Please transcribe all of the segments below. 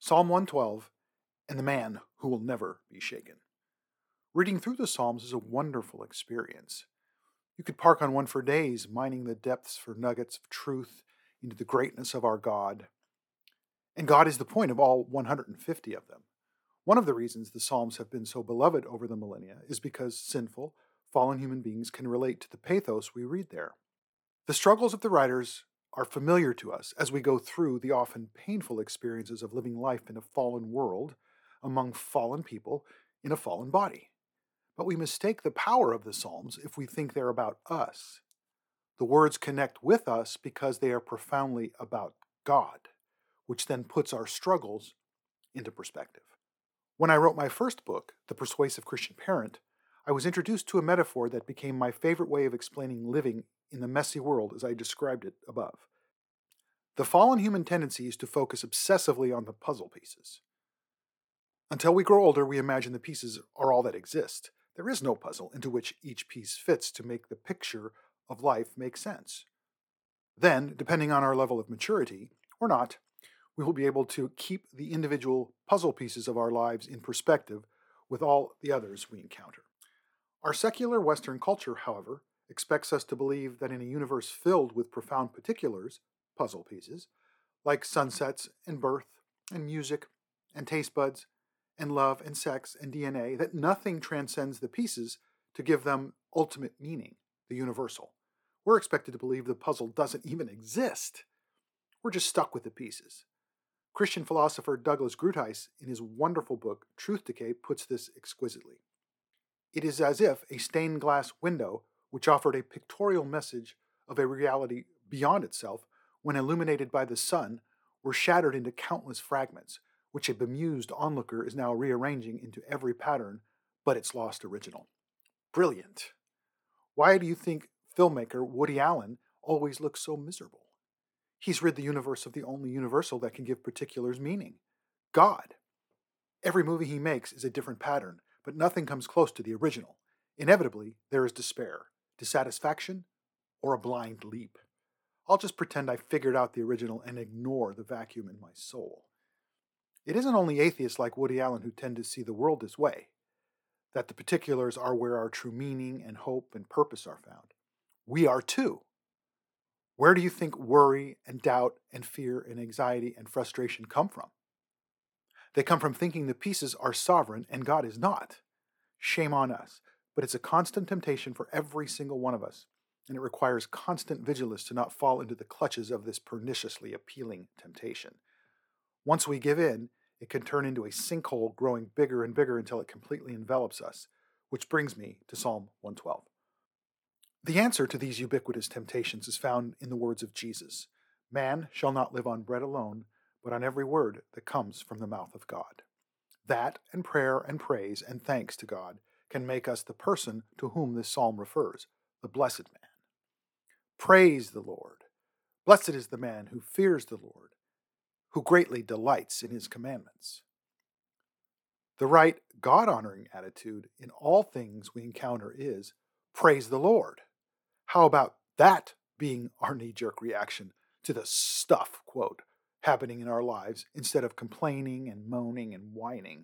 Psalm 112, and the man who will never be shaken. Reading through the Psalms is a wonderful experience. You could park on one for days, mining the depths for nuggets of truth into the greatness of our God. And God is the point of all 150 of them. One of the reasons the Psalms have been so beloved over the millennia is because sinful, fallen human beings can relate to the pathos we read there. The struggles of the writers are familiar to us as we go through the often painful experiences of living life in a fallen world, among fallen people, in a fallen body. But we mistake the power of the Psalms if we think they're about us. The words connect with us because they are profoundly about God, which then puts our struggles into perspective. When I wrote my first book, The Persuasive Christian Parent, I was introduced to a metaphor that became my favorite way of explaining living in the messy world as I described it above. The fallen human tendency is to focus obsessively on the puzzle pieces. Until we grow older, we imagine the pieces are all that exist. There is no puzzle into which each piece fits to make the picture of life make sense. Then, depending on our level of maturity, or not, we will be able to keep the individual puzzle pieces of our lives in perspective with all the others we encounter. Our secular Western culture, however, expects us to believe that in a universe filled with profound particulars, puzzle pieces, like sunsets and birth and music and taste buds and love and sex and DNA, that nothing transcends the pieces to give them ultimate meaning, the universal. We're expected to believe the puzzle doesn't even exist. We're just stuck with the pieces. Christian philosopher Douglas Groothuis, in his wonderful book Truth Decay, puts this exquisitely. It is as if a stained glass window, which offered a pictorial message of a reality beyond itself, when illuminated by the sun, were shattered into countless fragments, which a bemused onlooker is now rearranging into every pattern but its lost original. Brilliant. Why do you think filmmaker Woody Allen always looks so miserable? He's rid the universe of the only universal that can give particulars meaning: God. Every movie he makes is a different pattern, but nothing comes close to the original. Inevitably, there is despair, dissatisfaction, or a blind leap. I'll just pretend I figured out the original and ignore the vacuum in my soul. It isn't only atheists like Woody Allen who tend to see the world this way, that the particulars are where our true meaning and hope and purpose are found. We are too. Where do you think worry and doubt and fear and anxiety and frustration come from? They come from thinking the pieces are sovereign and God is not. Shame on us, but it's a constant temptation for every single one of us, and it requires constant vigilance to not fall into the clutches of this perniciously appealing temptation. Once we give in, it can turn into a sinkhole growing bigger and bigger until it completely envelops us, which brings me to Psalm 112. The answer to these ubiquitous temptations is found in the words of Jesus. Man shall not live on bread alone, but on every word that comes from the mouth of God. That and prayer and praise and thanks to God can make us the person to whom this psalm refers, the blessed man. Praise the Lord. Blessed is the man who fears the Lord, who greatly delights in his commandments. The right God-honoring attitude in all things we encounter is, praise the Lord. How about that being our knee-jerk reaction to the stuff, quote, happening in our lives instead of complaining and moaning and whining?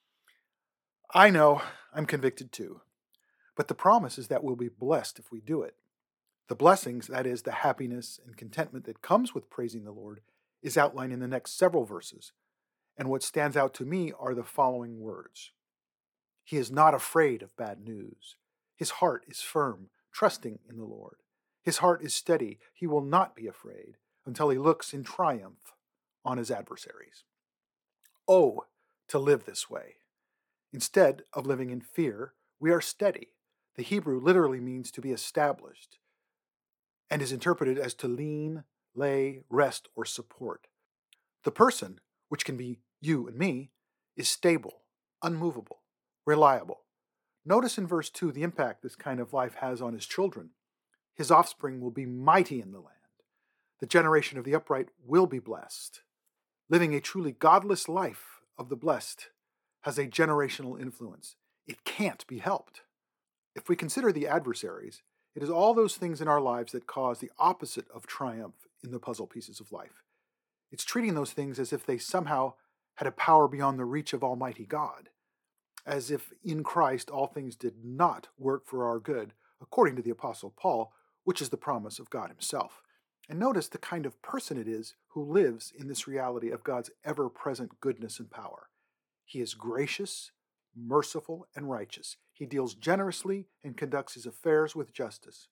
I know, I'm convicted too, but the promise is that we'll be blessed if we do it. The blessings, that is, the happiness and contentment that comes with praising the Lord, is outlined in the next several verses, and what stands out to me are the following words. He is not afraid of bad news. His heart is firm, trusting in the Lord. His heart is steady. He will not be afraid until he looks in triumph on his adversaries. Oh, to live this way. Instead of living in fear, we are steady. The Hebrew literally means to be established and is interpreted as to lean, lay, rest, or support. The person, which can be you and me, is stable, unmovable, reliable. Notice in verse 2 the impact this kind of life has on his children. His offspring will be mighty in the land. The generation of the upright will be blessed. Living a truly godless life of the blessed has a generational influence. It can't be helped. If we consider the adversaries, it is all those things in our lives that cause the opposite of triumph in the puzzle pieces of life. It's treating those things as if they somehow had a power beyond the reach of Almighty God, as if in Christ all things did not work for our good, according to the Apostle Paul, which is the promise of God himself. And notice the kind of person it is who lives in this reality of God's ever-present goodness and power. He is gracious, merciful, and righteous. He deals generously and conducts his affairs with justice.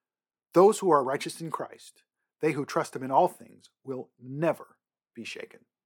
Those who are righteous in Christ, they who trust him in all things, will never be shaken.